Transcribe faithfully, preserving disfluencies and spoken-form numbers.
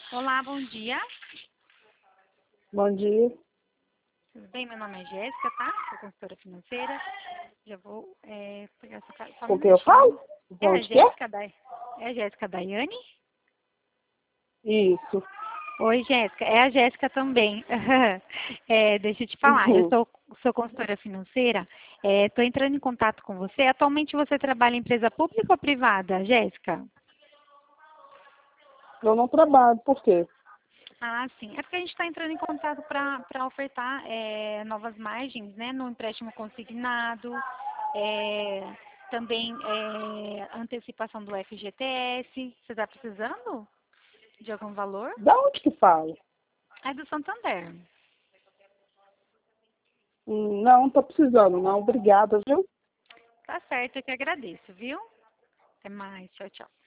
Olá, bom dia. Bom dia. Tudo bem? Meu nome é Jéssica, tá? Sou consultora financeira. Já vou é, pegar essa cara. Só um Com quem eu minutinho. falo? É a Onde que é? Jéssica da... É a Jéssica Daiane? Isso. Oi, Jéssica. É a Jéssica também. É, deixa eu te falar. Eu Uhum. sou, sou consultora financeira. Estou entrando em contato com você. Atualmente você trabalha em empresa pública ou privada, Jéssica? Eu não trabalho, por quê? Ah, sim. É porque a gente está entrando em contato para ofertar é, novas margens, né, no empréstimo consignado, é, também é, antecipação do F G T S. Você está precisando de algum valor? Da onde que fala? É do Santander. Hum, Não, não tô precisando, não. Obrigada, viu? Tá certo, eu que agradeço, viu? Até mais. Tchau, tchau.